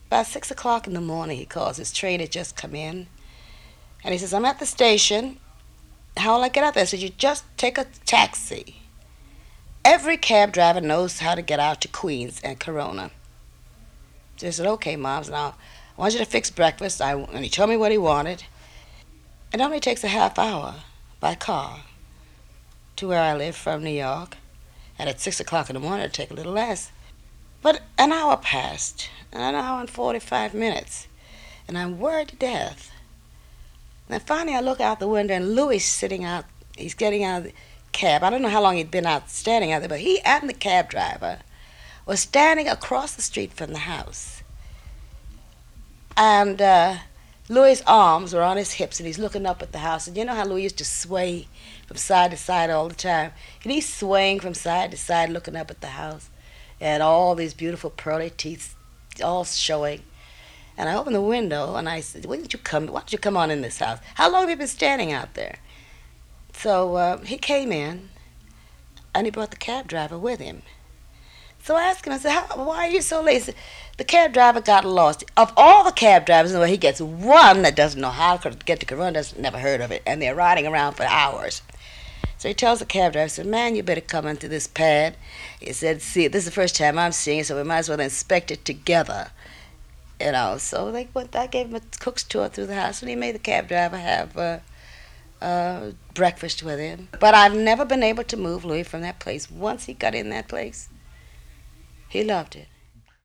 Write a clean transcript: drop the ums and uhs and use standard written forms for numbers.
About 6 o'clock in the morning, he calls. His train had just come in. And he says, I'm at the station. How will I get out there? I said, you just take a taxi. Every cab driver knows how to get out to Queens and Corona. So I said, okay, Mom. So now I want you to fix breakfast. And he told me what he wanted. It only takes a half hour by car to where I live from New York. And at 6 o'clock in the morning, it'd take a little less. But an hour passed, an hour and 45 minutes, and I'm worried to death. And finally, I look out the window, and Louis sitting out. He's getting out of the cab. I don't know how long he'd been out standing out there, but he and the cab driver was standing across the street from the house. And Louis's arms were on his hips, and he's looking up at the house. And you know how Louis used to sway from side to side all the time? And he's swaying from side to side, looking up at the house, and all these beautiful pearly teeth all showing. And I opened the window and I said, "Why don't you come on in this house? How long have you been standing out there?" So he came in and he brought the cab driver with him. So I asked him, I said, why are you so late? He said, the cab driver got lost. Of all the cab drivers in the world, he gets one that doesn't know how to get to Corona, never heard of it, and they're riding around for hours. So he tells the cab driver, he said, man, you better come into this pad. He said, see, this is the first time I'm seeing it, so we might as well inspect it together. So they went. I gave him a cook's tour through the house, and he made the cab driver have breakfast with him. But I've never been able to move Louis from that place. Once he got in that place, he loved it.